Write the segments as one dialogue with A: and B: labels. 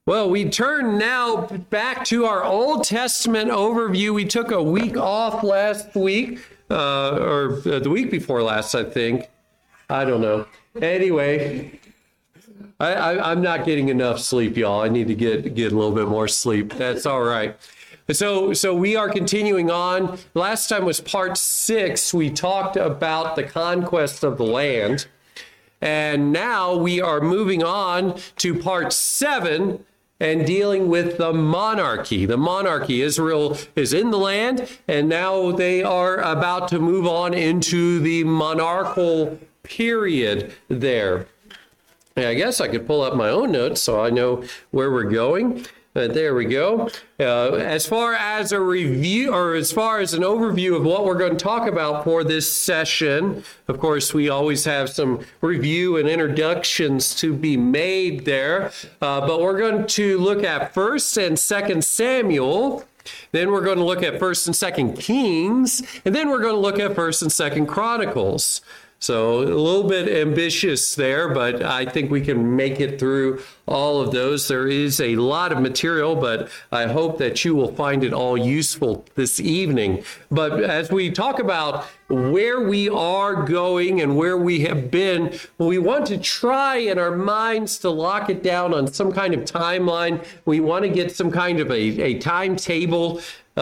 A: Well, we turn now back to our Old Testament overview. We took a week off last week, or the week before last, I think. I don't know. Anyway, I'm not getting enough sleep, y'all. I need to get a little bit more sleep. That's all right. So we are continuing on. Last time was part 6. We talked about the conquest of the land. And now we are moving on to part 7 and dealing with the monarchy. The monarchy, Israel is in the land, and now they are about to move on into the monarchical period there. And I guess I could pull up my own notes so I know where we're going. There we go. As far as a review, or as far as an overview of what we're going to talk about for this session, of course, we always have some review and introductions to be made there. But we're going to look at 1st and 2nd Samuel. Then we're going to look at 1st and 2nd Kings. And then we're going to look at 1st and 2nd Chronicles. So a little bit ambitious there, but I think we can make it through all of those. There is a lot of material, but I hope that you will find it all useful this evening. But as we talk about where we are going and where we have been, we want to try in our minds to lock it down on some kind of timeline. We want to get some kind of a timetable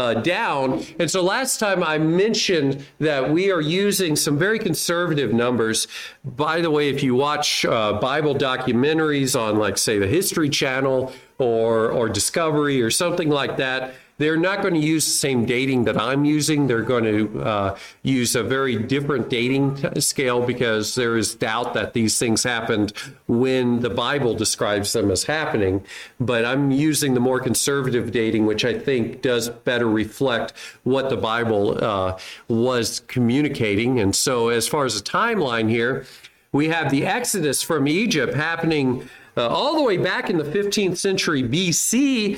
A: down. And so last time I mentioned that we are using some very conservative numbers. By the way, if you watch Bible documentaries on, like, say, the History Channel or Discovery or something like that, they're not going to use the same dating that I'm using. They're going to use a very different dating scale because there is doubt that these things happened when the Bible describes them as happening. But I'm using the more conservative dating, which I think does better reflect what the Bible was communicating. And so as far as the timeline here, we have the Exodus from Egypt happening all the way back in the 15th century BC,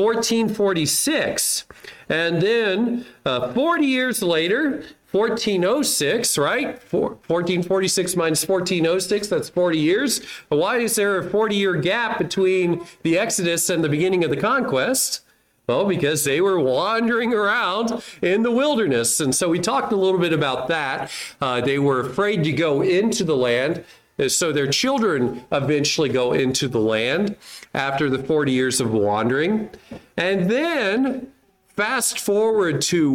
A: 1446. And then 40 years later, 1406, right? 1446 minus 1406, that's 40 years. Why is there a 40-year gap between the Exodus and the beginning of the conquest? Well, because they were wandering around in the wilderness. And so we talked a little bit about that. They were afraid to go into the land. So their children eventually go into the land after the 40 years of wandering. And then fast forward to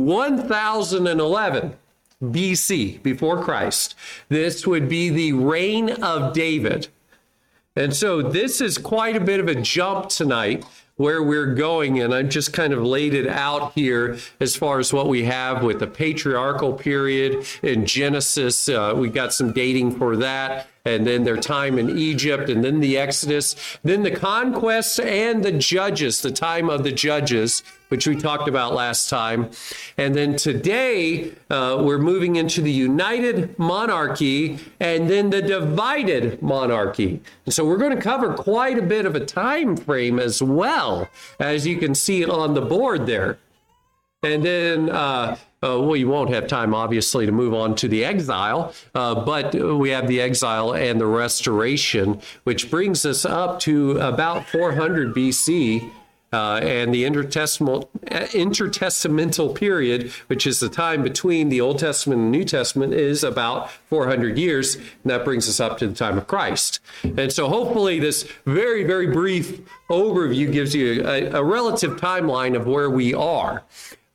A: 1011 BC, before Christ. This would be the reign of David. And so this is quite a bit of a jump tonight where we're going, and I've just kind of laid it out here as far as what we have with the patriarchal period in Genesis. We got some dating for that, and then their time in Egypt, and then the Exodus, then the conquest and the judges, the time of the judges, which we talked about last time. And then today, we're moving into the united monarchy and then the divided monarchy. And so we're going to cover quite a bit of a time frame as well, as you can see on the board there. And then, well, you won't have time, obviously, to move on to the exile, but we have the exile and the restoration, which brings us up to about 400 BC. And the intertestamental period, which is the time between the Old Testament and New Testament, is about 400 years. And that brings us up to the time of Christ. And so hopefully this very, very brief overview gives you a relative timeline of where we are.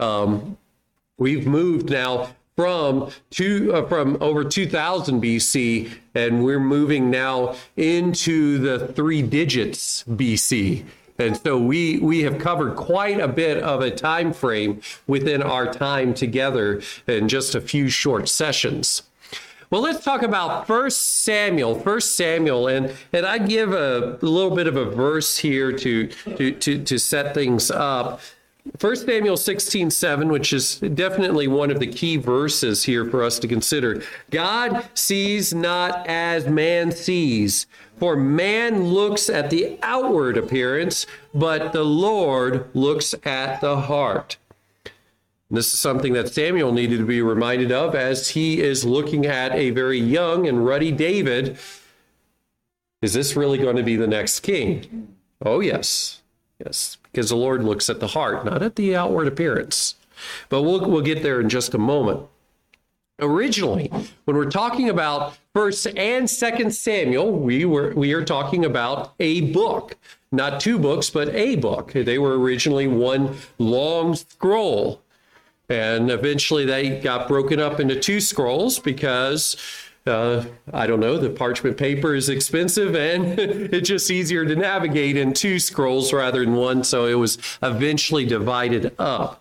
A: We've moved now from over 2000 BC, and we're moving now into the 3 digits BC. And so we have covered quite a bit of a time frame within our time together in just a few short sessions. Well, let's talk about 1 Samuel, and I give a little bit of a verse here to set things up. 1 Samuel 16:7, which is definitely one of the key verses here for us to consider. God sees not as man sees, for man looks at the outward appearance, but the Lord looks at the heart. And this is something that Samuel needed to be reminded of as he is looking at a very young and ruddy David. Is this really going to be the next king? Oh, yes. Yes, because the Lord looks at the heart, not at the outward appearance. But we'll get there in just a moment. Originally, when we're talking about 1st and 2nd Samuel, we are talking about a book, not two books, but a book. They were originally one long scroll, and eventually they got broken up into two scrolls because I don't know, the parchment paper is expensive and it's just easier to navigate in two scrolls rather than one. So it was eventually divided up.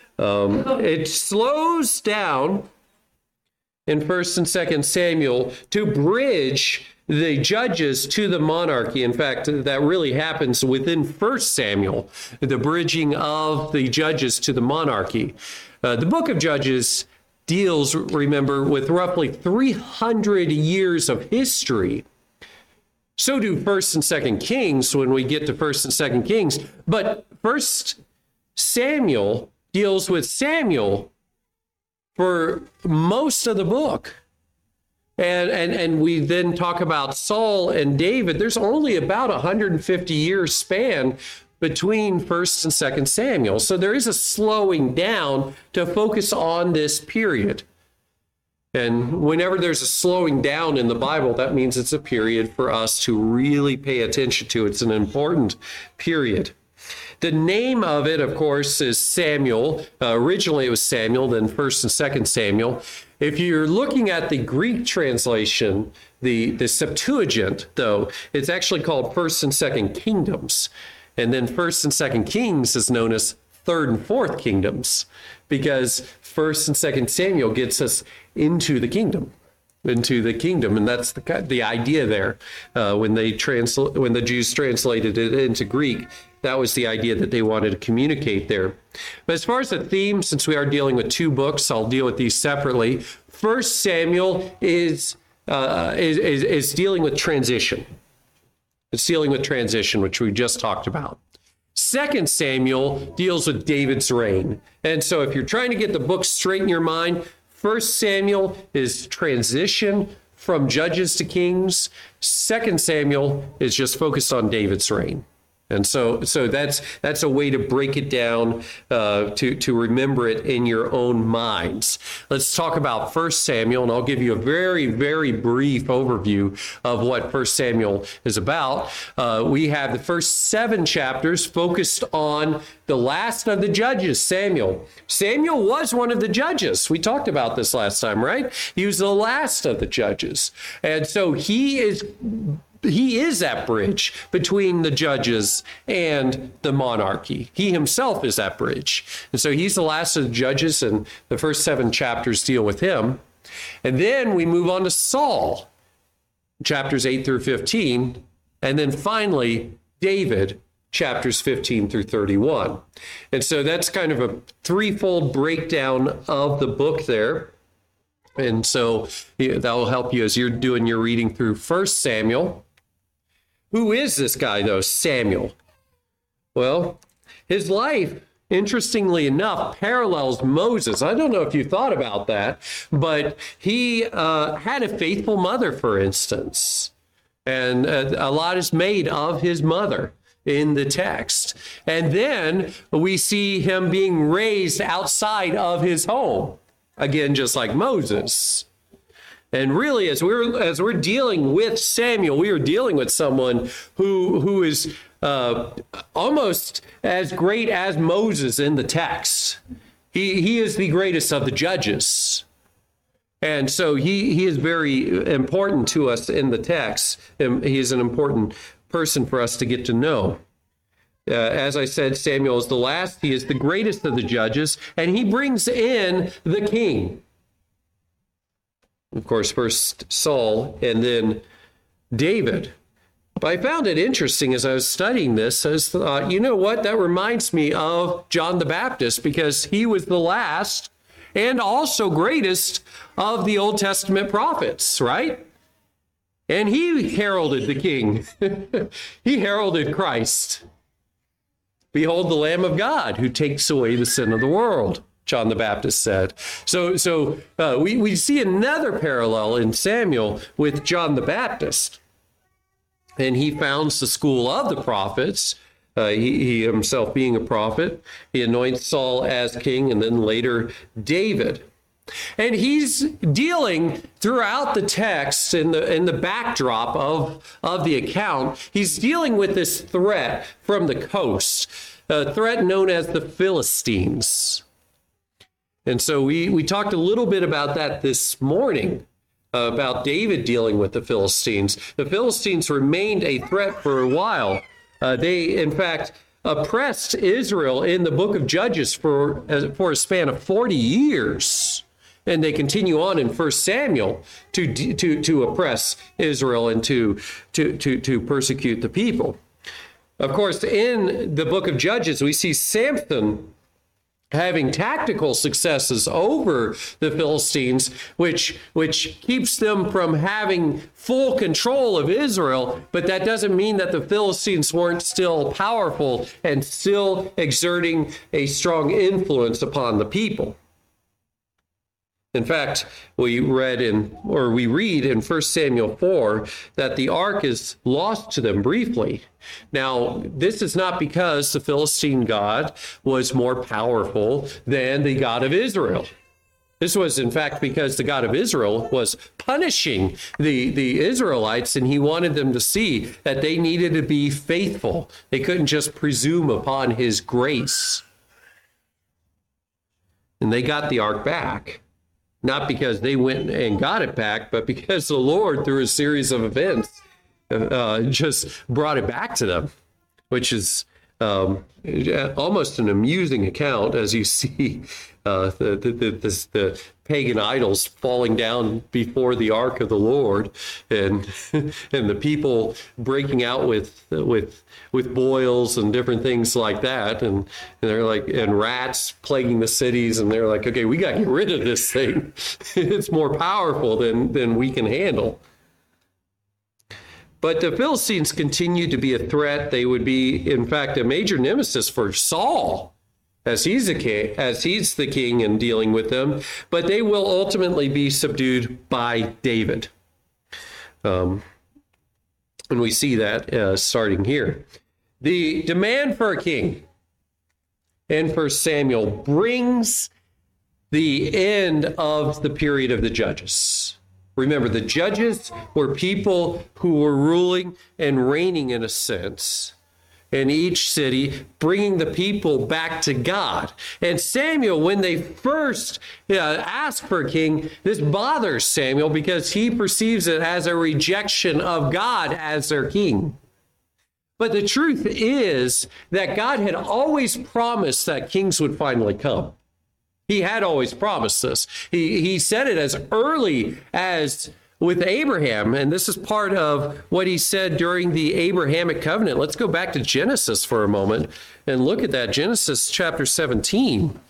A: It slows down in 1st and 2nd Samuel to bridge the judges to the monarchy. In fact, that really happens within 1st Samuel, the bridging of the judges to the monarchy. The book of Judges deals, remember, with roughly 300 years of history. So do 1st and 2nd Kings when we get to 1st and 2nd Kings. But 1st Samuel deals with Samuel for most of the book. And we then talk about Saul and David. There's only about 150 years span between 1st and 2nd Samuel. So there is a slowing down to focus on this period. And whenever there's a slowing down in the Bible, that means it's a period for us to really pay attention to. It's an important period. The name of it, of course, is Samuel. Originally it was Samuel, then 1st and 2nd Samuel. If you're looking at the Greek translation, the Septuagint, though, it's actually called 1st and 2nd Kingdoms. And then 1st and 2nd Kings is known as 3rd and 4th Kingdoms, because 1st and 2nd Samuel gets us into the kingdom. And that's the idea there. When the Jews translated it into Greek, that was the idea that they wanted to communicate there. But as far as the theme, since we are dealing with two books, I'll deal with these separately. 1st Samuel is dealing with transition. It's dealing with transition, which we just talked about. 2nd Samuel deals with David's reign. And so if you're trying to get the book straight in your mind, 1st Samuel is transition from judges to kings. 2nd Samuel is just focused on David's reign. And so that's a way to break it down, to remember it in your own minds. Let's talk about 1 Samuel, and I'll give you a very, very brief overview of what 1 Samuel is about. We have the first 7 chapters focused on the last of the judges, Samuel. Samuel was one of the judges. We talked about this last time, right? He was the last of the judges. And so he is that bridge between the judges and the monarchy. He himself is that bridge. And so he's the last of the judges, and the first 7 chapters deal with him. And then we move on to Saul, chapters 8 through 15. And then finally, David, chapters 15 through 31. And so that's kind of a threefold breakdown of the book there. And so that will help you as you're doing your reading through 1 Samuel. Who is this guy, though, Samuel? Well, his life, interestingly enough, parallels Moses. I don't know if you thought about that, but he had a faithful mother, for instance. And a lot is made of his mother in the text. And then we see him being raised outside of his home. Again, just like Moses. And really, as we're dealing with Samuel, we are dealing with someone who is almost as great as Moses in the text. He is the greatest of the judges. And so he is very important to us in the text. He is an important person for us to get to know. As I said, Samuel is the last. He is the greatest of the judges, and he brings in the king. Of course, first Saul and then David. But I found it interesting as I was studying this. I thought, you know what? That reminds me of John the Baptist, because he was the last and also greatest of the Old Testament prophets, right? And he heralded the king. He heralded Christ. Behold the Lamb of God who takes away the sin of the world, John the Baptist said. So we see another parallel in Samuel with John the Baptist. And he founds the school of the prophets. He himself being a prophet. He anoints Saul as king, and then later David. And he's dealing throughout the text in the backdrop of the account. He's dealing with this threat from the coast, a threat known as the Philistines. And so we talked a little bit about that this morning, about David dealing with the Philistines. The Philistines remained a threat for a while. They, in fact, oppressed Israel in the book of Judges for a span of 40 years. And they continue on in 1 Samuel to oppress Israel and to persecute the people. Of course, in the book of Judges, we see Samson having tactical successes over the Philistines, which keeps them from having full control of Israel. But that doesn't mean that the Philistines weren't still powerful and still exerting a strong influence upon the people. In fact, we read in 1 Samuel 4 that the ark is lost to them briefly. Now, this is not because the Philistine god was more powerful than the God of Israel. This was, in fact, because the God of Israel was punishing the Israelites, and he wanted them to see that they needed to be faithful. They couldn't just presume upon his grace. And they got the ark back. Not because they went and got it back, but because the Lord, through a series of events, just brought it back to them, which is almost an amusing account as you see the pagan idols falling down before the ark of the Lord, and the people breaking out with boils and different things like that, and they're like, and rats plaguing the cities, and they're like, okay, we got to get rid of this thing. It's more powerful than we can handle. But the Philistines continued to be a threat. They would be, in fact, a major nemesis for Saul, as he's the king and dealing with them. But they will ultimately be subdued by David. And we see that starting here. The demand for a king in 1 Samuel brings the end of the period of the judges. Remember, the judges were people who were ruling and reigning in a sense in each city, bringing the people back to God. And Samuel, when they first ask for a king, this bothers Samuel because he perceives it as a rejection of God as their king. But the truth is that God had always promised that kings would finally come. He had always promised this. He said it as early as with Abraham, and this is part of what he said during the Abrahamic covenant. Let's go back to Genesis for a moment and look at that. Genesis chapter 17.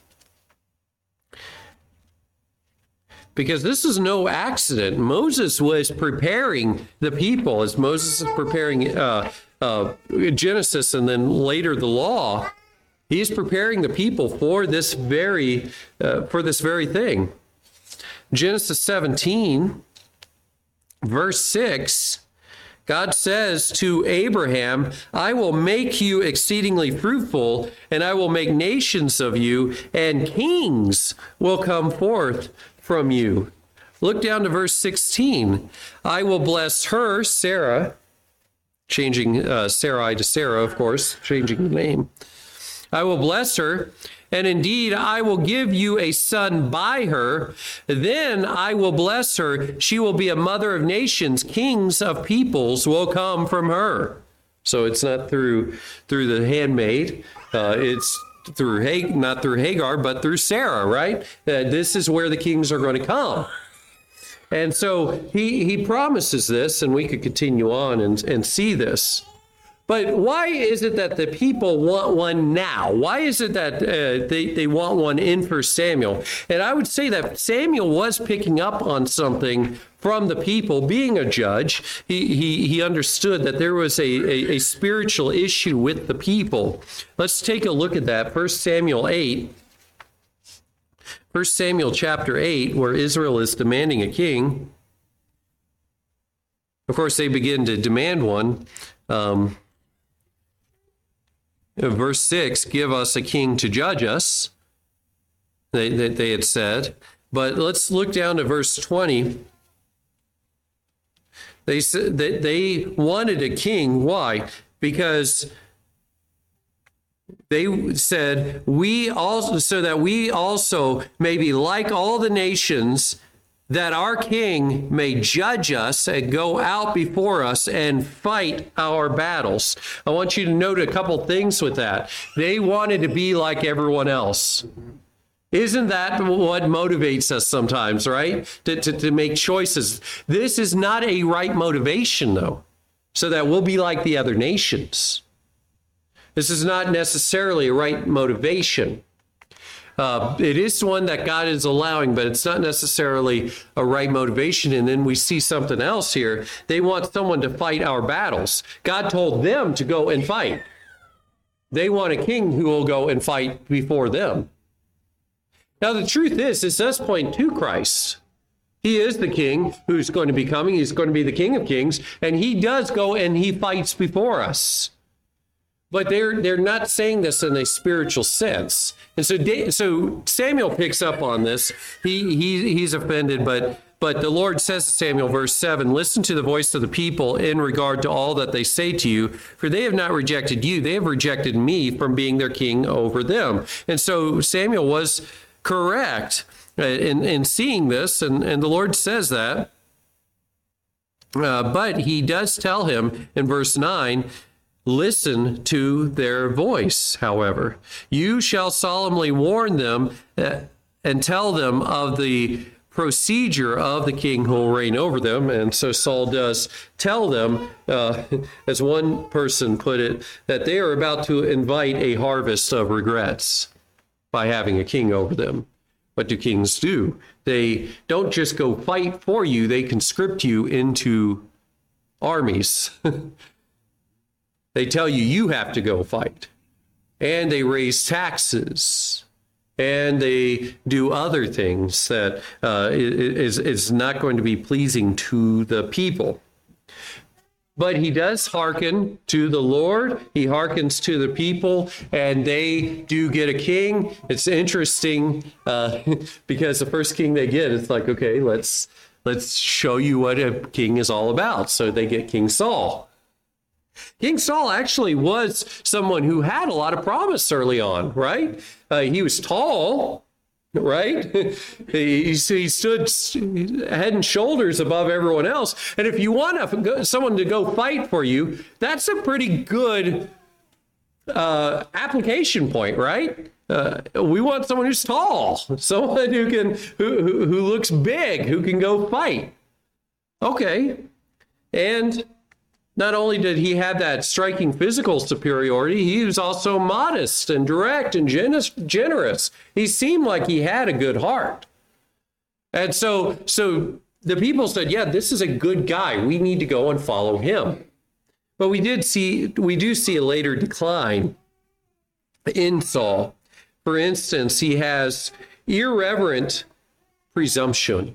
A: Because this is no accident. Moses was preparing the people, as Moses is preparing Genesis and then later the law. He is preparing the people for this very thing. Genesis 17, verse 6, God says to Abraham, I will make you exceedingly fruitful, and I will make nations of you, and kings will come forth from you. Look down to verse 16. I will bless her, Sarah, changing Sarai to Sarah, of course, changing the name. I will bless her, and indeed I will give you a son by her. Then I will bless her. She will be a mother of nations. Kings of peoples will come from her. So it's not through the handmaid. It's through not through Hagar, but through Sarah, right? This is where the kings are going to come. And so he promises this, and we could continue on and see this. But why is it that the people want one now? Why is it that they want one in 1 Samuel? And I would say that Samuel was picking up on something from the people. Being a judge, he understood that there was a spiritual issue with the people. Let's take a look at that. 1 Samuel 8. 1 Samuel chapter 8, where Israel is demanding a king. Of course, they begin to demand one. Verse 6, give us a king to judge us, they had said. But let's look down to verse 20. They said that they wanted a king. Why? Because they said, so that we also may be like all the nations, that our king may judge us and go out before us and fight our battles. I want you to note a couple things with that. They wanted to be like everyone else. Isn't that what motivates us sometimes, right? To make choices. This is not a right motivation, though, so that we'll be like the other nations. This is not necessarily a right motivation. It is one that God is allowing, but it's not necessarily a right motivation. And then we see something else here. They want someone to fight our battles. God told them to go and fight. They want a king who will go and fight before them. Now, the truth is, this does point to Christ. He is the king who's going to be coming. He's going to be the King of Kings, and he does go and he fights before us. But they're not saying this in a spiritual sense. And so Samuel picks up on this. He's offended, but the Lord says to Samuel, verse 7, listen to the voice of the people in regard to all that they say to you, for they have not rejected you. They have rejected me from being their king over them. And so Samuel was correct in seeing this, and the Lord says that. But he does tell him in verse 9, listen to their voice, however. You shall solemnly warn them and tell them of the procedure of the king who will reign over them. And so Saul does tell them, as one person put it, that they are about to invite a harvest of regrets by having a king over them. What do kings do? They don't just go fight for you, they conscript you into armies. They tell you, you have to go fight. And they raise taxes. And they do other things that is not going to be pleasing to the people. But he does hearken to the Lord. He hearkens to the people, and they do get a king. It's interesting because the first king they get, it's like, okay, let's show you what a king is all about. So they get King Saul. King Saul actually was someone who had a lot of promise early on, right? He was tall, right? he stood head and shoulders above everyone else. And if you want someone to go fight for you, that's a pretty good application point, right? We want someone who's tall, someone who looks big, who can go fight. Okay, and not only did he have that striking physical superiority, he was also modest and direct and generous. He seemed like he had a good heart. And so the people said, yeah, this is a good guy. We need to go and follow him. But we do see a later decline in Saul. For instance, he has irreverent presumption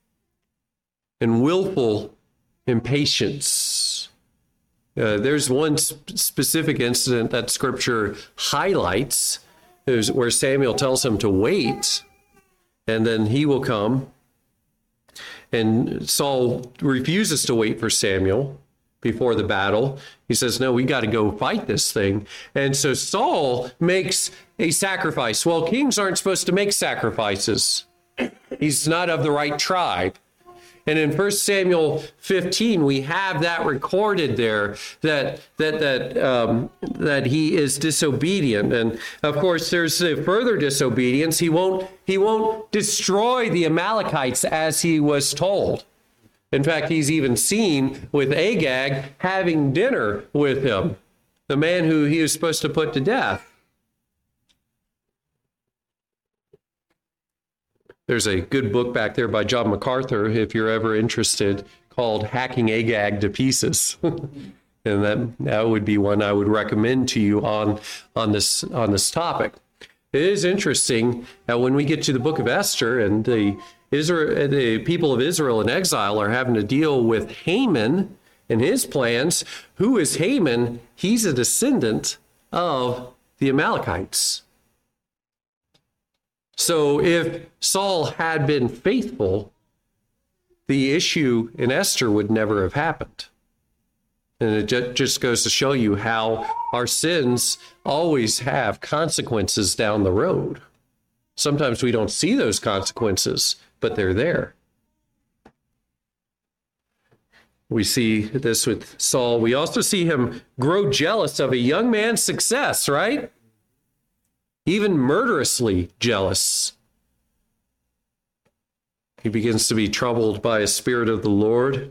A: and willful impatience. There's one specific incident that Scripture highlights, where Samuel tells him to wait, and then he will come. And Saul refuses to wait for Samuel before the battle. He says, no, we got to go fight this thing. And so Saul makes a sacrifice. Well, kings aren't supposed to make sacrifices. He's not of the right tribe. And in 1 Samuel 15, we have that recorded there, that he is disobedient. And of course, there's a further disobedience. He won't destroy the Amalekites as he was told. In fact, he's even seen with Agag having dinner with him, the man who he was supposed to put to death. There's a good book back there by John MacArthur, if you're ever interested, called Hacking Agag to Pieces. And that would be one I would recommend to you on this topic. It is interesting that when we get to the book of Esther, and the people of Israel in exile are having to deal with Haman and his plans. Who is Haman? He's a descendant of the Amalekites. So if Saul had been faithful, the issue in Esther would never have happened. And it just goes to show you how our sins always have consequences down the road. Sometimes we don't see those consequences, but they're there. We see this with Saul. We also see him grow jealous of a young man's success, right? Even murderously jealous. He begins to be troubled by a spirit of the Lord.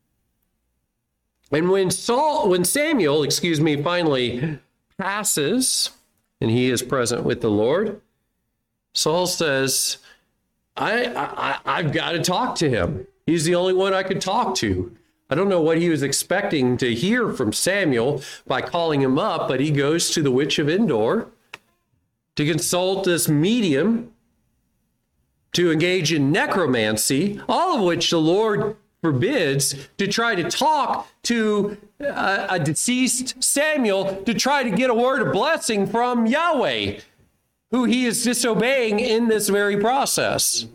A: And when Samuel, finally passes and he is present with the Lord, Saul says, I've got to talk to him. He's the only one I could talk to. I don't know what he was expecting to hear from Samuel by calling him up, but he goes to the witch of Endor to consult this medium to engage in necromancy, all of which the Lord forbids, to try to talk to a deceased Samuel to try to get a word of blessing from Yahweh, who he is disobeying in this very process.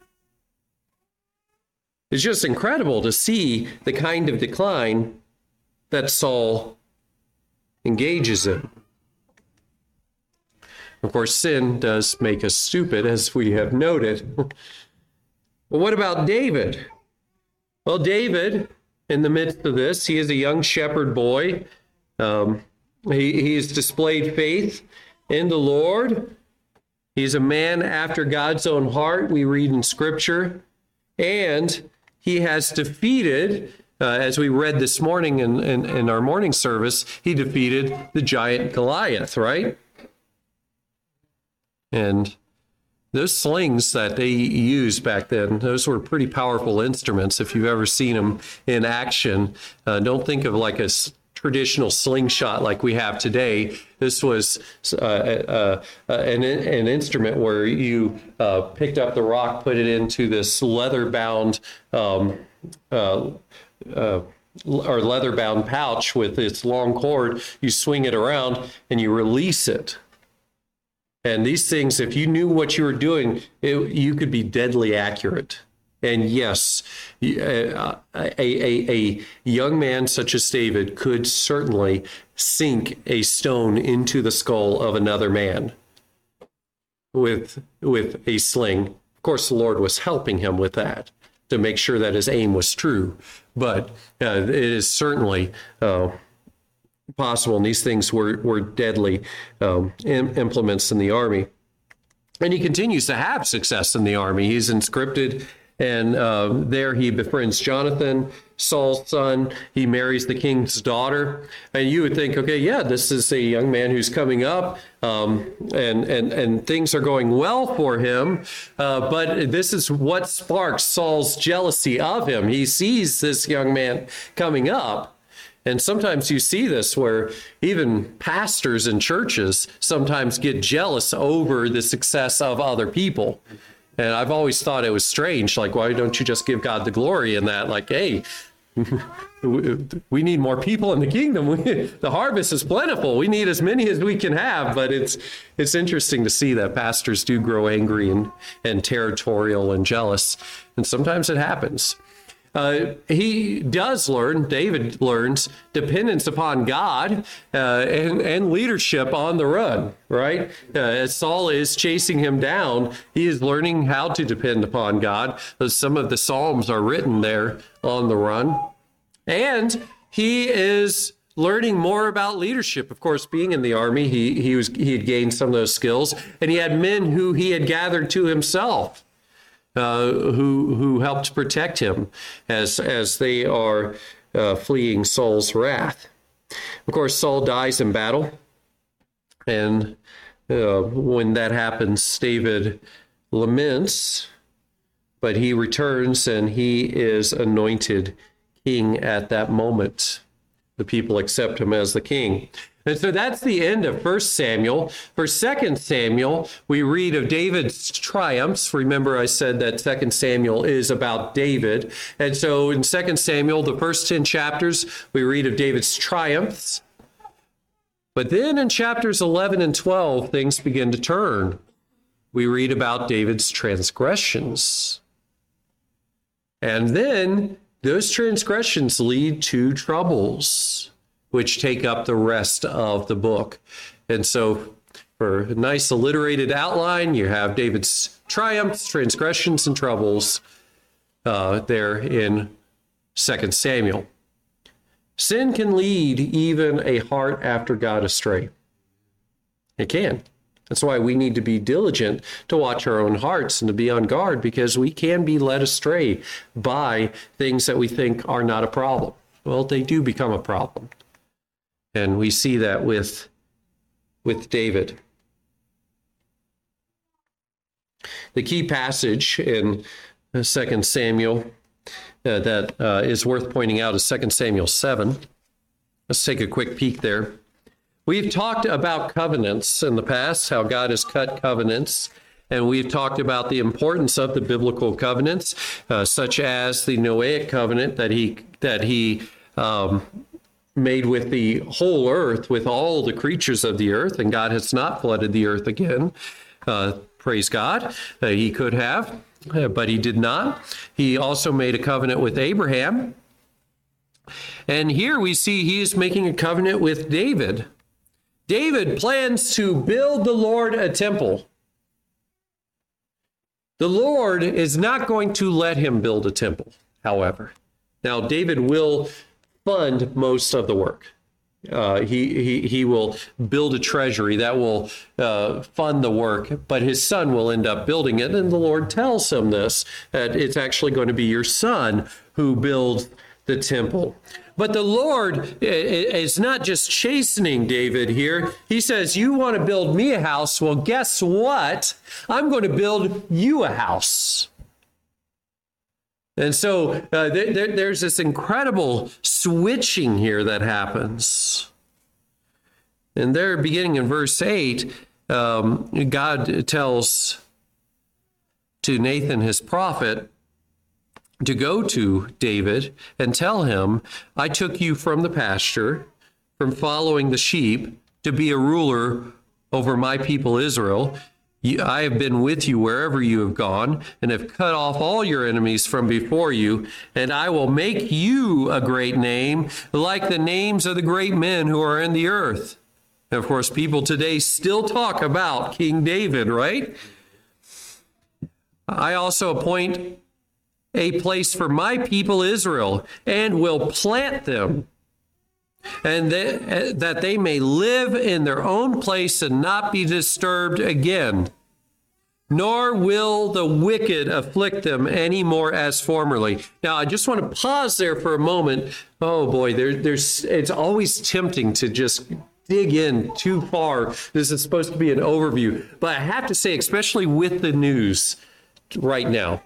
A: It's just incredible to see the kind of decline that Saul engages in. Of course, sin does make us stupid, as we have noted. Well, what about David? Well, David, in the midst of this, he is a young shepherd boy. He has displayed faith in the Lord. He's a man after God's own heart, we read in Scripture. And he has defeated, as we read this morning in our morning service, he defeated the giant Goliath, right? And those slings that they used back then, those were pretty powerful instruments. If you've ever seen them in action, don't think of like a traditional slingshot like we have today. This was an instrument where you picked up the rock, put it into this leather-bound or leather-bound pouch with its long cord. You swing it around and you release it. And these things, if you knew what you were doing, you could be deadly accurate. And yes, a young man such as David could certainly sink a stone into the skull of another man with a sling. Of course, the Lord was helping him with that to make sure that his aim was true. But it is certainly possible, and these things were deadly implements in the army. And he continues to have success in the army. He's conscripted, and there he befriends Jonathan, Saul's son. He marries the king's daughter. And you would think, okay, yeah, this is a young man who's coming up, and things are going well for him. But this is what sparks Saul's jealousy of him. He sees this young man coming up. And sometimes you see this where even pastors in churches sometimes get jealous over the success of other people. And I've always thought it was strange. Like, why don't you just give God the glory in that? Like, hey, we need more people in the kingdom. The harvest is plentiful. We need as many as we can have. But it's interesting to see that pastors do grow angry and territorial and jealous. And sometimes it happens. David learns dependence upon God and leadership on the run, right? As Saul is chasing him down, he is learning how to depend upon God. Some of the Psalms are written there on the run. And he is learning more about leadership. Of course, being in the army, he had gained some of those skills, and he had men who he had gathered to himself. Who helped protect him as they are fleeing Saul's wrath. Of course, Saul dies in battle, and when that happens, David laments, but he returns and he is anointed king at that moment. The people accept him as the king. And so that's the end of 1 Samuel. For 2 Samuel, we read of David's triumphs. Remember, I said that 2 Samuel is about David. And so in 2 Samuel, the first 10 chapters, we read of David's triumphs. But then in chapters 11 and 12, things begin to turn. We read about David's transgressions. And then those transgressions lead to troubles, which take up the rest of the book. And so for a nice alliterated outline, you have David's triumphs, transgressions, and troubles there in 2 Samuel. Sin can lead even a heart after God astray. It can. That's why we need to be diligent to watch our own hearts and to be on guard, because we can be led astray by things that we think are not a problem. Well, they do become a problem. And we see that with David. The key passage in 2 Samuel that is worth pointing out is 2 Samuel 7. Let's take a quick peek there. We've talked about covenants in the past, how God has cut covenants, and we've talked about the importance of the biblical covenants, such as the Noahic covenant that he made with the whole earth, with all the creatures of the earth, and God has not flooded the earth again. Praise God. He could have, but he did not. He also made a covenant with Abraham. And here we see he is making a covenant with David. David plans to build the Lord a temple. The Lord is not going to let him build a temple, however. Now, David will fund most of the work. He will build a treasury that will fund the work, but his son will end up building it. And the Lord tells him this, that it's actually going to be your son who builds the temple. But the Lord is not just chastening David here. He says, you want to build me a house? Well, guess what? I'm going to build you a house. And so there's this incredible switching here that happens. And there, beginning in verse 8, God tells to Nathan, his prophet, to go to David and tell him, I took you from the pasture, from following the sheep, to be a ruler over my people Israel. I have been with you wherever you have gone, and have cut off all your enemies from before you, and I will make you a great name, like the names of the great men who are in the earth. And of course, people today still talk about King David, right? I also appoint a place for my people Israel, and will plant them, and that they may live in their own place and not be disturbed again. Nor will the wicked afflict them any more as formerly. Now, I just want to pause there for a moment. Oh boy, it's always tempting to just dig in too far. This is supposed to be an overview, but I have to say, especially with the news right now,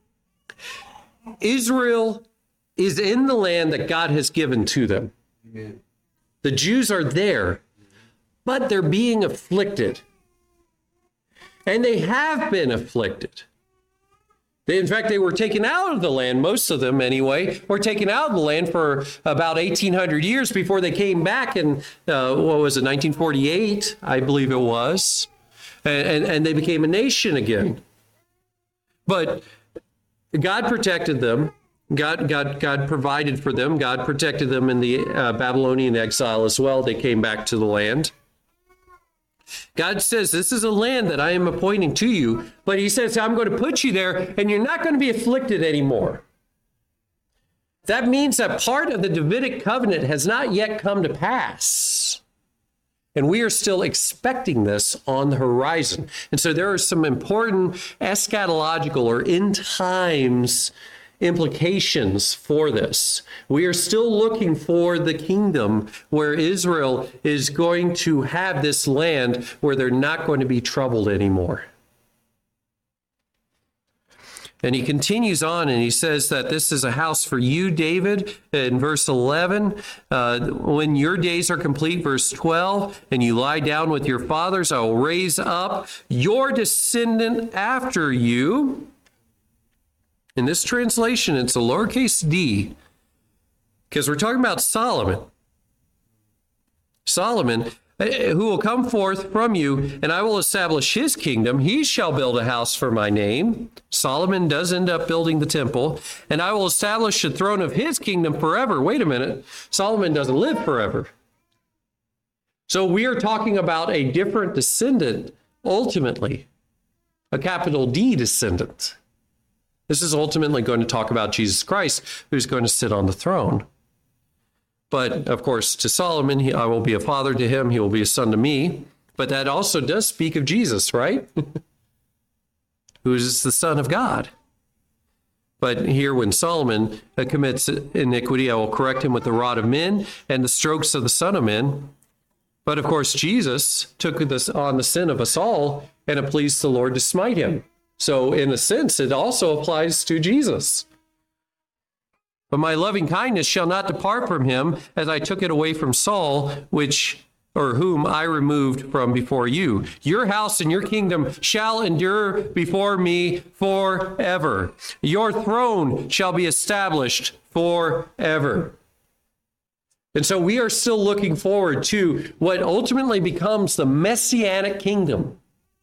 A: Israel is in the land that God has given to them. Amen. The Jews are there, but they're being afflicted. And they have been afflicted. In fact, they were taken out of the land, most of them anyway, were taken out of the land for about 1,800 years before they came back in, 1948, I believe it was. And they became a nation again. But God protected them. God provided for them. God protected them in the Babylonian exile as well. They came back to the land. God says, this is a land that I am appointing to you, but he says, I'm going to put you there and you're not going to be afflicted anymore. That means that part of the Davidic covenant has not yet come to pass. And we are still expecting this on the horizon. And so there are some important eschatological or end times implications for this. We are still looking for the kingdom where Israel is going to have this land where they're not going to be troubled anymore. And he continues on and he says that this is a house for you, David, in verse 11. When your days are complete, verse 12, and you lie down with your fathers, I will raise up your descendant after you. In this translation, it's a lowercase d, because we're talking about Solomon. Solomon, who will come forth from you, and I will establish his kingdom. He shall build a house for my name. Solomon does end up building the temple, and I will establish the throne of his kingdom forever. Wait a minute. Solomon doesn't live forever. So we are talking about a different descendant, ultimately, a capital D descendant. This is ultimately going to talk about Jesus Christ, who's going to sit on the throne. But, of course, to Solomon, I will be a father to him. He will be a son to me. But that also does speak of Jesus, right? Who is the Son of God. But here, when Solomon commits iniquity, I will correct him with the rod of men and the strokes of the Son of Men. But, of course, Jesus took this on the sin of us all, and it pleased the Lord to smite him. So, in a sense, it also applies to Jesus. But my loving kindness shall not depart from him, as I took it away from Saul, whom I removed from before you. Your house and your kingdom shall endure before me forever. Your throne shall be established forever. And so we are still looking forward to what ultimately becomes the Messianic kingdom.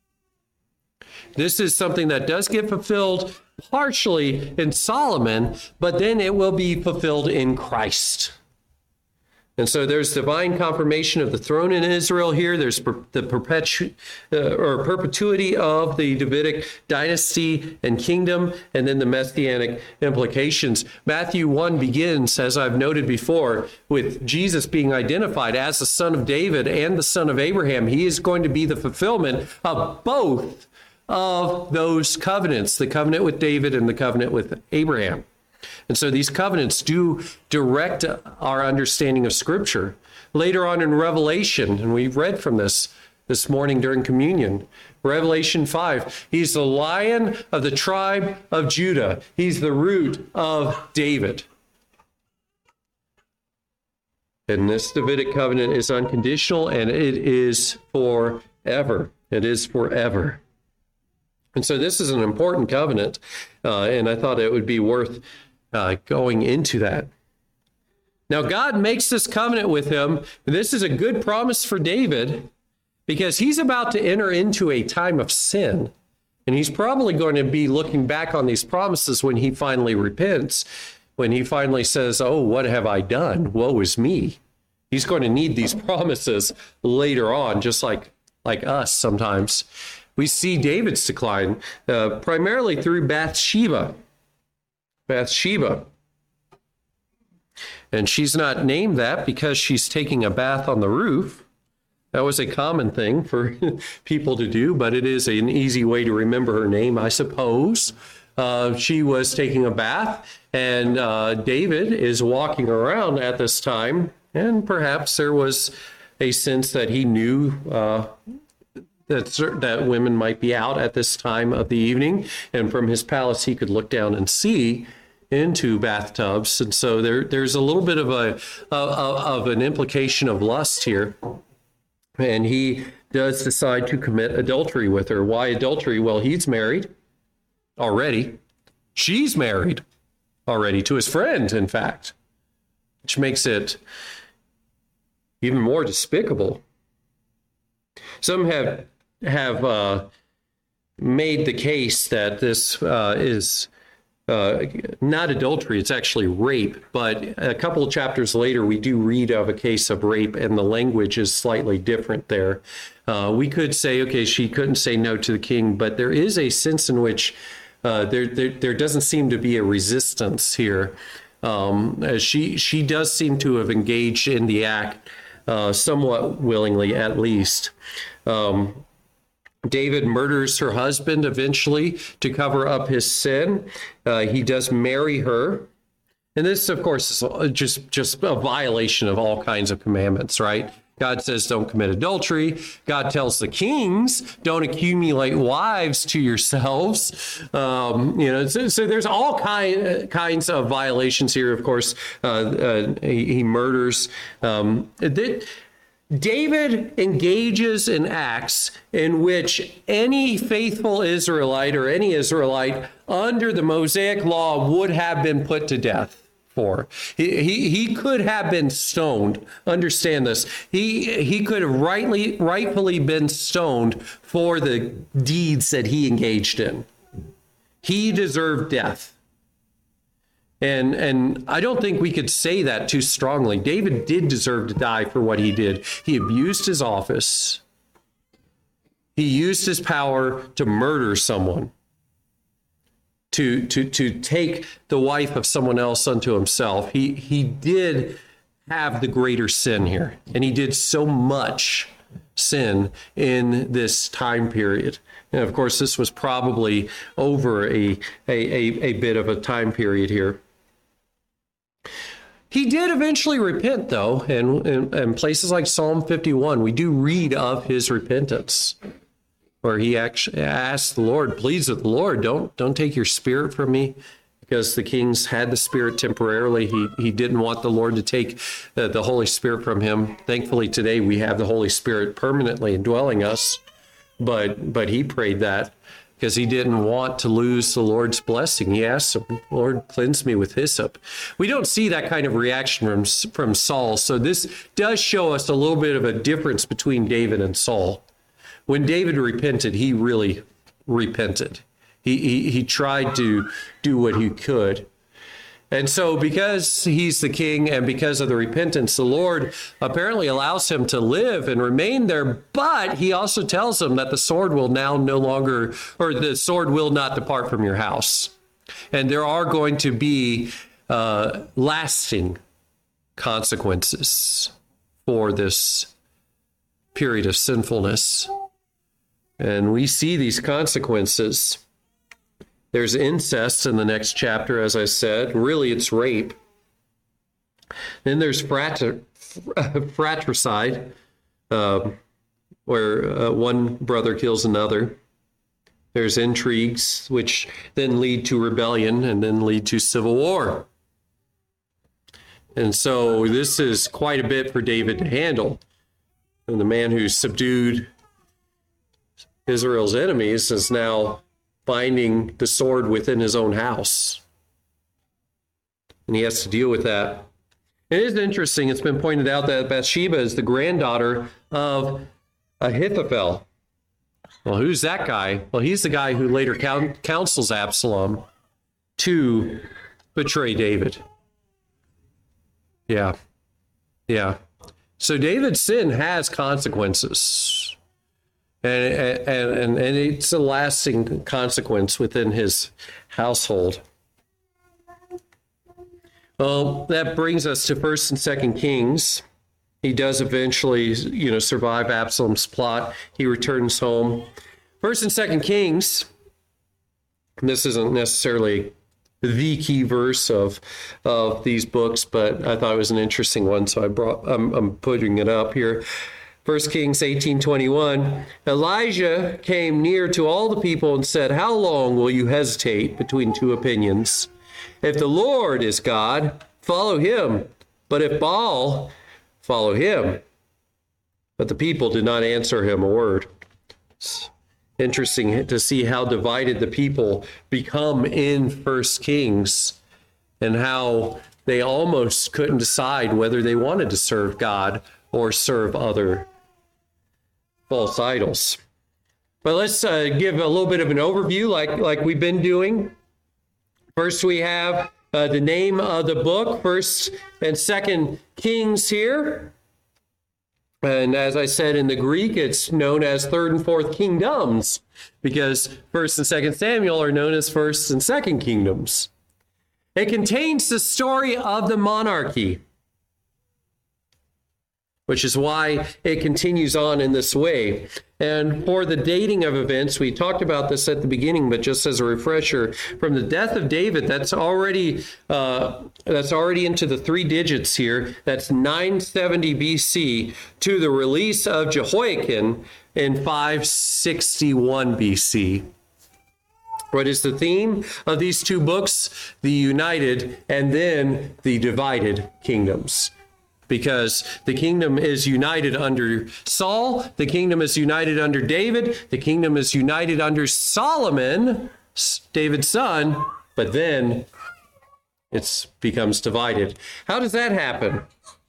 A: This is something that does get fulfilled partially in Solomon, but then it will be fulfilled in Christ. And so there's divine confirmation of the throne in Israel here. There's the perpetuity of the Davidic dynasty and kingdom, and then the messianic implications. Matthew 1 begins, as I've noted before, with Jesus being identified as the son of David and the son of Abraham. He is going to be the fulfillment of both of those covenants, the covenant with David and the covenant with Abraham. And so these covenants do direct our understanding of Scripture. Later on in Revelation, and we read from this morning during communion, Revelation 5, he's the Lion of the tribe of Judah. He's the root of David. And this Davidic covenant is unconditional, and it is forever. It is forever. And so this is an important covenant, and I thought it would be worth going into that. Now, God makes this covenant with him. This is a good promise for David because he's about to enter into a time of sin, and he's probably going to be looking back on these promises when he finally repents, when he finally says, oh, what have I done? Woe is me. He's going to need these promises later on, just like us sometimes. We see David's decline primarily through Bathsheba. And she's not named that because she's taking a bath on the roof. That was a common thing for people to do, but it is an easy way to remember her name, I suppose. She was taking a bath, and David is walking around at this time, and perhaps there was a sense that he knew that women might be out at this time of the evening, and from his palace he could look down and see into bathtubs, and so there's a little bit of an implication of lust here, and he does decide to commit adultery with her. Why adultery? Well, he's married already. She's married already to his friend, in fact, which makes it even more despicable. Some have made the case that this is not adultery, it's actually rape. But a couple of chapters later, we do read of a case of rape, and the language is slightly different there. We could say, okay, she couldn't say no to the king, but there is a sense in which there doesn't seem to be a resistance here. She does seem to have engaged in the act somewhat willingly, at least. David murders her husband eventually to cover up his sin. He does marry her. And this, of course, is just a violation of all kinds of commandments, right? God says, don't commit adultery. God tells the kings, don't accumulate wives to yourselves. So there's all kinds of violations here. Of course, he murders. David engages in acts in which any faithful Israelite or any Israelite under the Mosaic law would have been put to death. He could have been stoned. Understand this. He could have rightfully been stoned for the deeds that he engaged in. He deserved death. And I don't think we could say that too strongly. David did deserve to die for what he did. He abused his office. He used his power to murder someone. To take the wife of someone else unto himself. He did have the greater sin here, and he did so much sin in this time period. And of course, this was probably over a bit of a time period here. He did eventually repent, though, and in places like Psalm 51, we do read of his repentance, where he actually asked the Lord, pleads with the Lord, don't take your spirit from me, because the kings had the Spirit temporarily. He didn't want the Lord to take the Holy Spirit from him. Thankfully, today we have the Holy Spirit permanently indwelling us, but he prayed that because he didn't want to lose the Lord's blessing. He asked him, Lord, cleanse me with hyssop. We don't see that kind of reaction from Saul, so this does show us a little bit of a difference between David and Saul. When David repented, he really repented. He tried to do what he could. And so because he's the king and because of the repentance, the Lord apparently allows him to live and remain there. But he also tells him that the sword will now no longer, or the sword will not depart from your house. And there are going to be lasting consequences for this period of sinfulness. And we see these consequences. There's incest in the next chapter, as I said. Really, it's rape. Then there's fratricide, where one brother kills another. There's intrigues, which then lead to rebellion and then lead to civil war. And so this is quite a bit for David to handle. And the man who subdued Israel's enemies is now finding the sword within his own house. And he has to deal with that. It is interesting. It's been pointed out that Bathsheba is the granddaughter of Ahithophel. Well, who's that guy? Well, he's the guy who later counsels Absalom to betray David. Yeah. So David's sin has consequences. And it's a lasting consequence within his household. Well, that brings us to 1st and 2nd Kings. He does eventually, survive Absalom's plot. He returns home. 1st and 2nd Kings, this isn't necessarily the key verse of these books, but I thought it was an interesting one, so I'm putting it up here. 1 Kings 18:21, Elijah came near to all the people and said, how long will you hesitate between two opinions? If the Lord is God, follow him. But if Baal, follow him. But the people did not answer him a word. It's interesting to see how divided the people become in 1 Kings and how they almost couldn't decide whether they wanted to serve God or serve other false idols. But let's give a little bit of an overview like we've been doing. First, we have the name of the book, 1st and 2nd Kings here. And as I said in the Greek, it's known as 3rd and 4th Kingdoms, because 1st and 2nd Samuel are known as 1st and 2nd Kingdoms. It contains the story of the monarchy, which is why it continues on in this way. And for the dating of events, we talked about this at the beginning, but just as a refresher, from the death of David, that's already into the 3 digits here. That's 970 BC to the release of Jehoiakim in 561 BC. What is the theme of these 2 books? The united and then the divided kingdoms. Because the kingdom is united under Saul, the kingdom is united under David, the kingdom is united under Solomon, David's son, but then it becomes divided. How does that happen?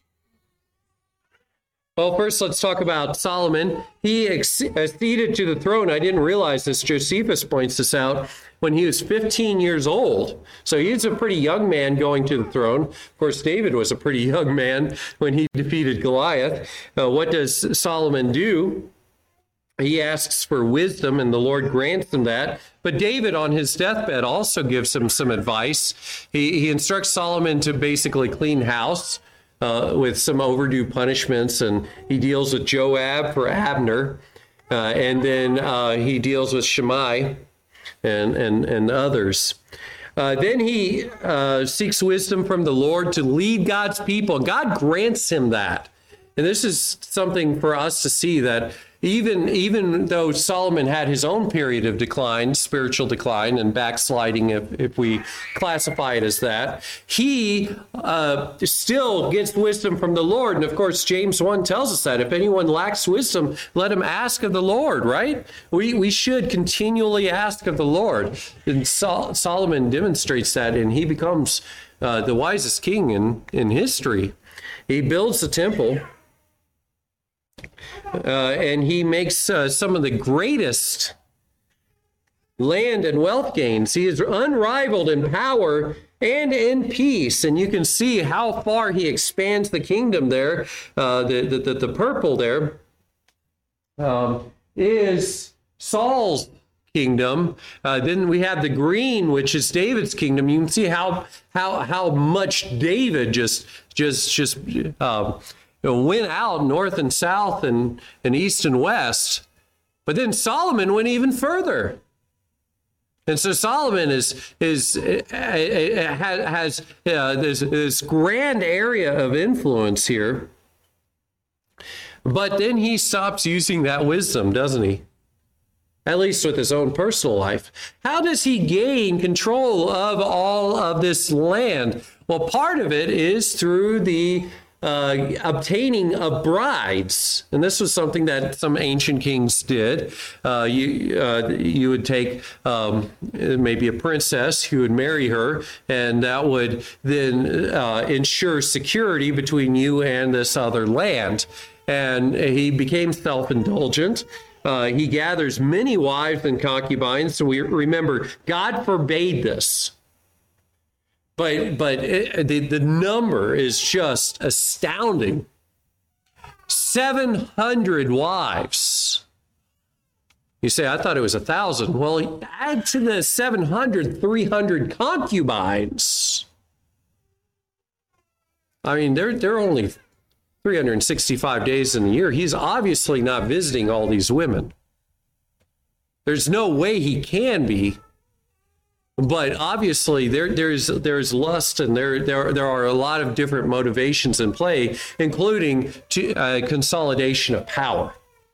A: Well, first let's talk about Solomon. He acceded to the throne. I didn't realize this. Josephus points this out. When he was 15 years old. So he's a pretty young man going to the throne. Of course, David was a pretty young man when he defeated Goliath. What does Solomon do? He asks for wisdom, and the Lord grants him that. But David, on his deathbed, also gives him some advice. He instructs Solomon to basically clean house with some overdue punishments, and he deals with Joab for Abner, and then he deals with Shimei and others. Then he seeks wisdom from the Lord to lead God's people. God grants him that. And this is something for us to see, that even though Solomon had his own period of decline, spiritual decline and backsliding, if we classify it as that, he still gets wisdom from the Lord. And of course, James 1 tells us that if anyone lacks wisdom, let him ask of the Lord, right? We should continually ask of the Lord. And Solomon demonstrates that, and he becomes the wisest king in history. He builds the temple. And he makes some of the greatest land and wealth gains. He is unrivaled in power and in peace. And you can see how far he expands the kingdom there. The purple there is Saul's kingdom. Then we have the green, which is David's kingdom. You can see how much David just went out north and south and east and west. But then Solomon went even further. And so Solomon has this grand area of influence here. But then he stops using that wisdom, doesn't he? At least with his own personal life. How does he gain control of all of this land? Well, part of it is through the obtaining of brides. And this was something that some ancient kings did. You would take maybe a princess, you would marry her, and that would then ensure security between you and this other land. And he became self-indulgent. He gathers many wives and concubines. So we remember, God forbade this. But the number is just astounding. 700 wives. You say, I thought it was 1,000. Well, add to the 700, 300 concubines. I mean, they're only 365 days in the year. He's obviously not visiting all these women. There's no way he can be. But obviously, there's lust, and there are a lot of different motivations in play, including consolidation of power.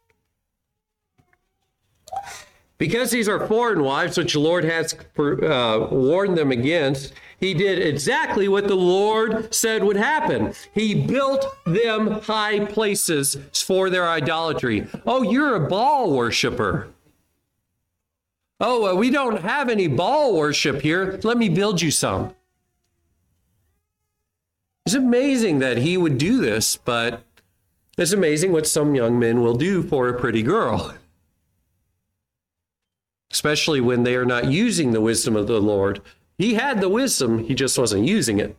A: Because these are foreign wives, which the Lord has warned them against, he did exactly what the Lord said would happen. He built them high places for their idolatry. Oh, you're a Baal worshiper. Oh, well, we don't have any Baal worship here. Let me build you some. It's amazing that he would do this, but it's amazing what some young men will do for a pretty girl. Especially when they are not using the wisdom of the Lord. He had the wisdom, he just wasn't using it.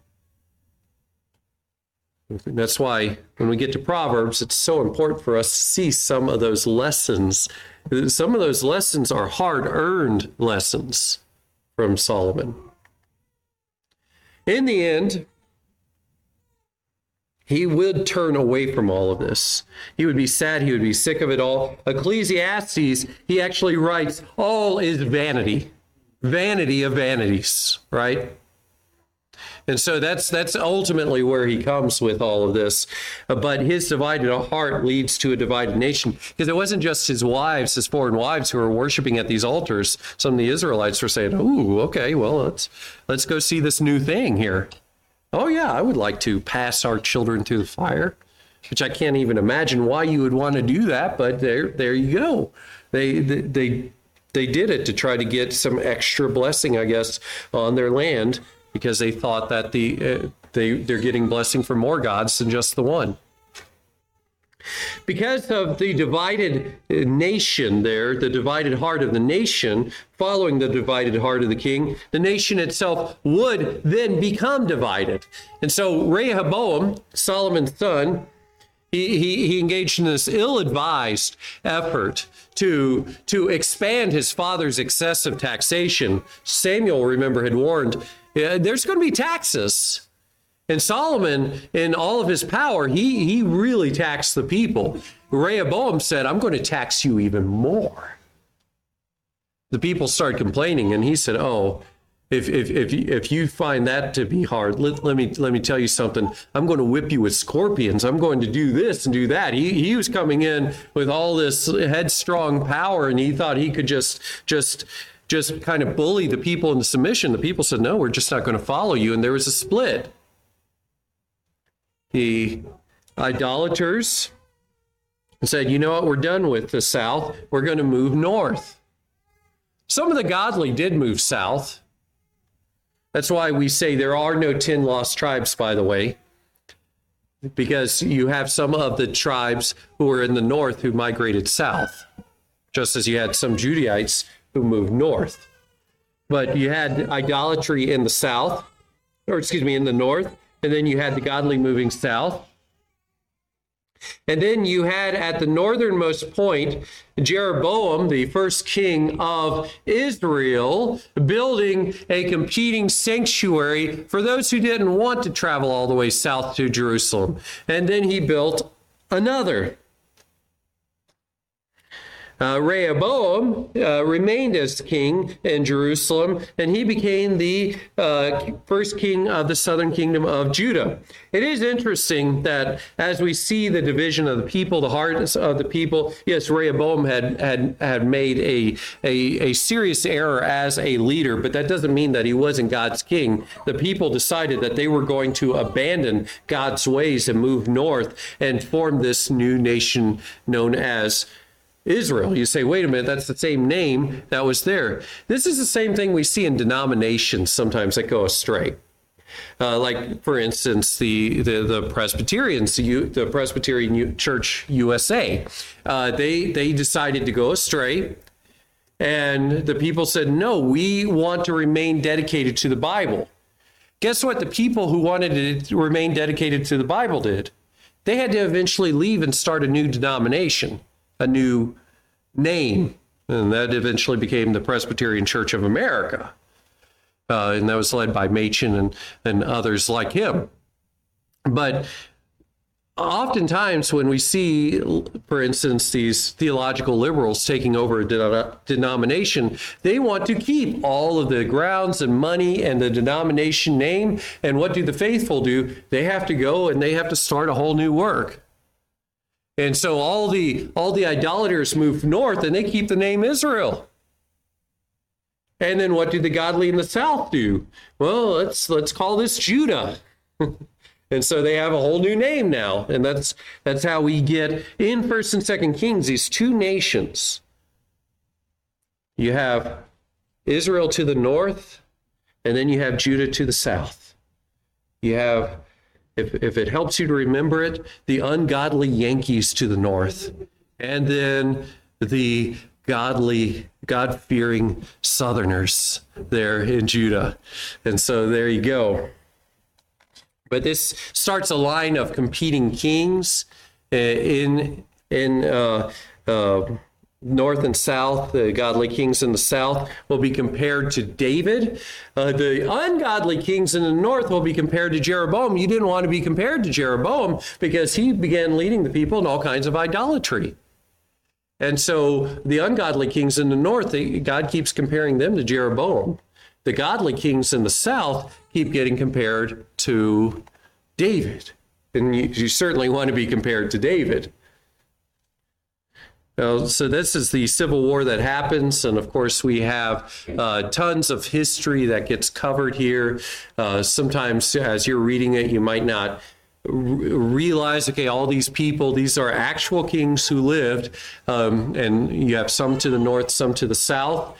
A: That's why when we get to Proverbs, it's so important for us to see some of those lessons. Some of those lessons are hard-earned lessons from Solomon. In the end, he would turn away from all of this. He would be sad. He would be sick of it all. Ecclesiastes, he actually writes, all is vanity, vanity of vanities, right? And so that's ultimately where he comes with all of this. But his divided heart leads to a divided nation, because it wasn't just his wives, his foreign wives, who were worshiping at these altars. Some of the Israelites were saying, "Ooh, okay, well, let's go see this new thing here. Oh yeah, I would like to pass our children through the fire," which I can't even imagine why you would want to do that. But there you go. They did it to try to get some extra blessing, I guess, on their land, because they thought that they're getting blessing from more gods than just the one. Because of the divided nation there, the divided heart of the nation, following the divided heart of the king, the nation itself would then become divided. And so Rehoboam, Solomon's son, he engaged in this ill-advised effort to expand his father's excessive taxation. Samuel, remember, had warned, there's going to be taxes. And Solomon, in all of his power, he really taxed the people. Rehoboam said, "I'm going to tax you even more." The people started complaining, and he said, "Oh, if you find that to be hard, let me tell you something. I'm going to whip you with scorpions. I'm going to do this and do that." He was coming in with all this headstrong power, and he thought he could just kind of bully the people into submission. The people said, "No, we're just not going to follow you," and there was a split. The idolaters said, "You know what? We're done with the south. We're going to move north." Some of the godly did move south. That's why we say there are no 10 lost tribes, by the way, because you have some of the tribes who are in the north who migrated south, just as you had some Judaites who moved north. But you had idolatry in the south, in the north. And then you had the godly moving south. And then you had at the northernmost point, Jeroboam, the first king of Israel, building a competing sanctuary for those who didn't want to travel all the way south to Jerusalem. And then he built another. Rehoboam remained as king in Jerusalem, and he became the first king of the southern kingdom of Judah. It is interesting that as we see the division of the people, the hearts of the people, yes, Rehoboam had made a serious error as a leader, but that doesn't mean that he wasn't God's king. The people decided that they were going to abandon God's ways and move north and form this new nation known as Israel. You say, wait a minute, that's the same name that was there. This is the same thing we see in denominations sometimes that go astray. Like, for instance, the Presbyterians, the Presbyterian Church USA, they decided to go astray. And the people said, no, we want to remain dedicated to the Bible. Guess what? The people who wanted to remain dedicated to the Bible did. They had to eventually leave and start a new denomination, a new name, and that eventually became the Presbyterian Church of America. And that was led by Machen and others like him. But oftentimes when we see, for instance, these theological liberals taking over a denomination, they want to keep all of the grounds and money and the denomination name. And what do the faithful do? They have to go and they have to start a whole new work. And so all the idolaters move north and they keep the name Israel. And then what do the godly in the south do? Well, let's call this Judah. And so they have a whole new name now. And that's how we get in 1st and 2nd Kings, these two nations. You have Israel to the north, and then you have Judah to the south. You have, if it helps you to remember it, the ungodly Yankees to the north, and then the godly, God-fearing Southerners there in Judah. And so there you go. But this starts a line of competing kings in north and south, the godly kings in the south will be compared to David. The ungodly kings in the north will be compared to Jeroboam. You didn't want to be compared to Jeroboam because he began leading the people in all kinds of idolatry. And so the ungodly kings in the north, God keeps comparing them to Jeroboam. The godly kings in the south keep getting compared to David. And you certainly want to be compared to David. So this is the civil war that happens. And of course, we have tons of history that gets covered here. Sometimes as you're reading it, you might not realize, okay, all these people, these are actual kings who lived. And you have some to the north, some to the south.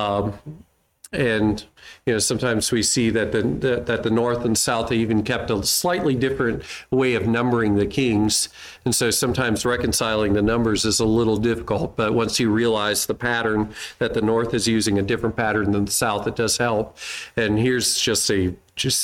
A: And sometimes we see that the north and south even kept a slightly different way of numbering the kings, and so sometimes reconciling the numbers is a little difficult. But once you realize the pattern that the north is using a different pattern than the south, it does help. And here's just an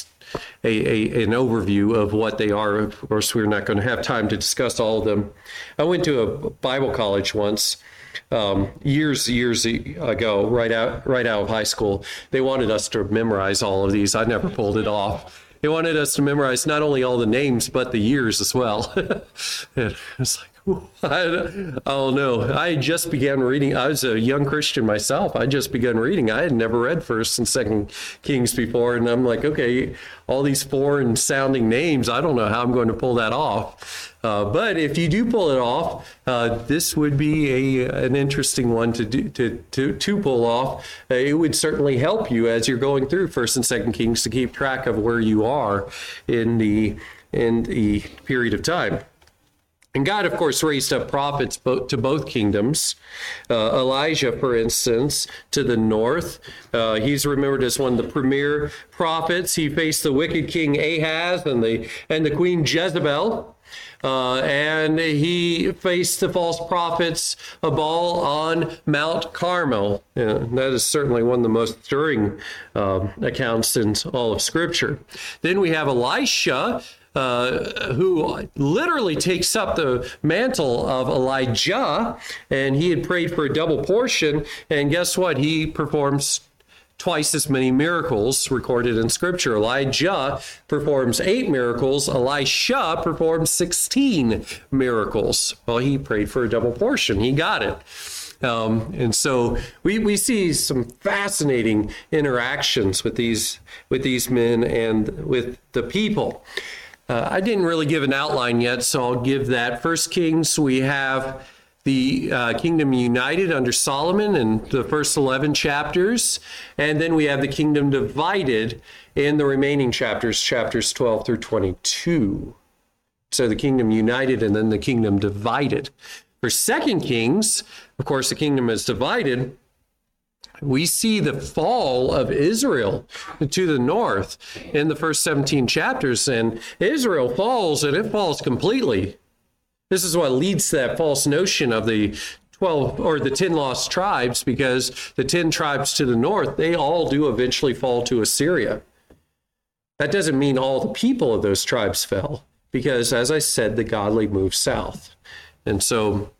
A: overview of what they are. Of course, we're not going to have time to discuss all of them. I went to a Bible college once. Years ago, right out of high school. They wanted us to memorize all of these. I never pulled it off. They wanted us to memorize not only all the names, but the years as well. And it's like, I don't know. I just began reading. I was a young Christian myself. I just began reading. I had never read 1st and 2nd Kings before. And I'm like, okay, all these foreign sounding names, I don't know how I'm going to pull that off. But if you do pull it off, this would be an interesting one to pull off. It would certainly help you as you're going through 1st and 2nd Kings to keep track of where you are in the period of time. And God, of course, raised up prophets to both kingdoms. Elijah, for instance, to the north. He's remembered as one of the premier prophets. He faced the wicked king Ahaz and the queen Jezebel. And he faced the false prophets of Baal on Mount Carmel. That is certainly one of the most stirring accounts in all of Scripture. Then we have Elisha, who literally takes up the mantle of Elijah, and he had prayed for a double portion, and guess what? He performs twice as many miracles recorded in Scripture. Elijah performs 8 miracles. Elisha performs 16 miracles. Well, he prayed for a double portion. He got it. And so we see some fascinating interactions with these men and with the people. I didn't really give an outline yet, so I'll give that. 1 Kings, we have the kingdom united under Solomon in the first 11 chapters, and then we have the kingdom divided in the remaining chapters 12 through 22. So the kingdom united and then the kingdom divided. For 2 Kings, of course, the kingdom is divided. We see the fall of Israel to the north in the first 17 chapters, and Israel falls, and it falls completely. This is what leads to that false notion of the 12 or the 10 lost tribes, because the 10 tribes to the north, they all do eventually fall to Assyria. That doesn't mean all the people of those tribes fell, because as I said, the godly move south. And so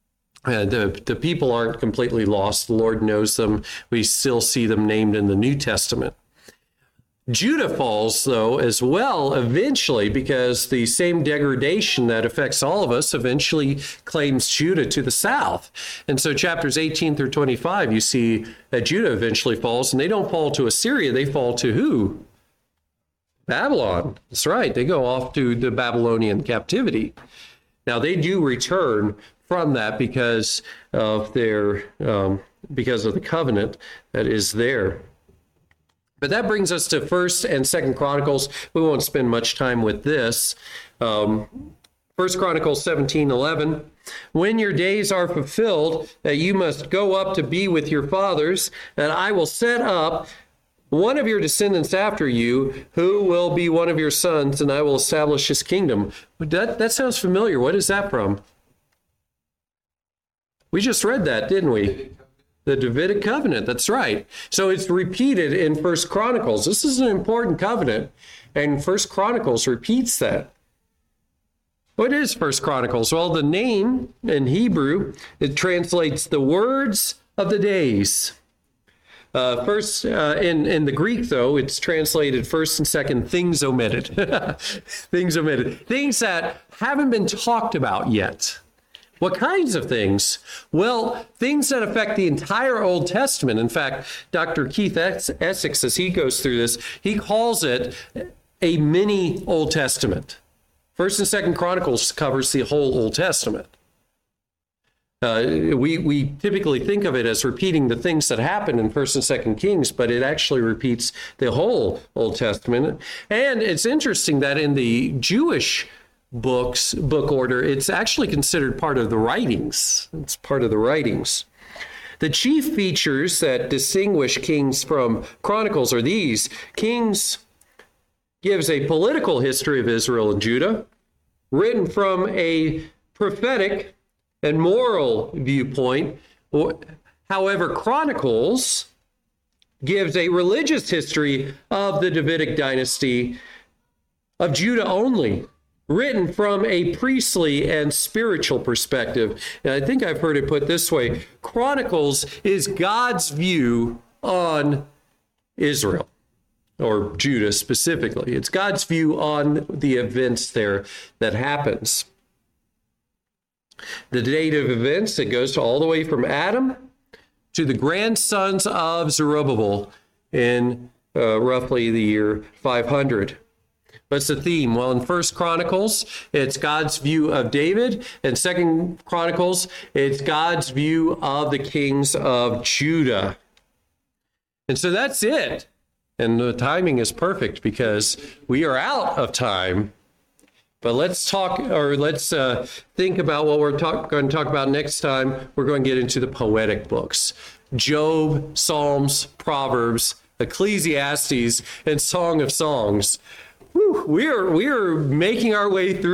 A: the people aren't completely lost. The Lord knows them. We still see them named in the New Testament. Judah falls, though, as well, eventually, because the same degradation that affects all of us eventually claims Judah to the south. And so chapters 18 through 25, you see that Judah eventually falls, and they don't fall to Assyria. They fall to who? Babylon. That's right. They go off to the Babylonian captivity. Now, they do return from that because of because of the covenant that is there. But that brings us to 1st and 2nd Chronicles. We won't spend much time with this. 1 Chronicles 17:11. When your days are fulfilled, that you must go up to be with your fathers, and I will set up one of your descendants after you, who will be one of your sons, and I will establish his kingdom. That sounds familiar. What is that from? We just read that, didn't we? The Davidic covenant, that's right. So it's repeated in 1 Chronicles. This is an important covenant, and 1 Chronicles repeats that. What is First Chronicles? Well, the name in Hebrew, it translates the words of the days. First, in the Greek, though, it's translated first and second, things omitted. Things omitted. Things that haven't been talked about yet. What kinds of things? Well, things that affect the entire Old Testament. In fact, Dr. Keith Essex, as he goes through this, he calls it a mini Old Testament. First and Second Chronicles covers the whole Old Testament. We typically think of it as repeating the things that happened in First and Second Kings, but it actually repeats the whole Old Testament. And it's interesting that in the Jewish book order, it's actually considered part of the writings. It's part of the writings. The chief features that distinguish Kings from Chronicles are these. Kings gives a political history of Israel and Judah, written from a prophetic and moral viewpoint. However, Chronicles gives a religious history of the Davidic dynasty of Judah only, written from a priestly and spiritual perspective. And I think I've heard it put this way: Chronicles is God's view on Israel, or Judah specifically. It's God's view on the events there that happens. The date of events, it goes all the way from Adam to the grandsons of Zerubbabel in roughly the year 500. What's the theme? Well, in First Chronicles, it's God's view of David. In Second Chronicles, it's God's view of the kings of Judah. And so that's it. And the timing is perfect because we are out of time. But let's think about what we're going to talk about next time. We're going to get into the poetic books: Job, Psalms, Proverbs, Ecclesiastes, and Song of Songs. Whew, we are making our way through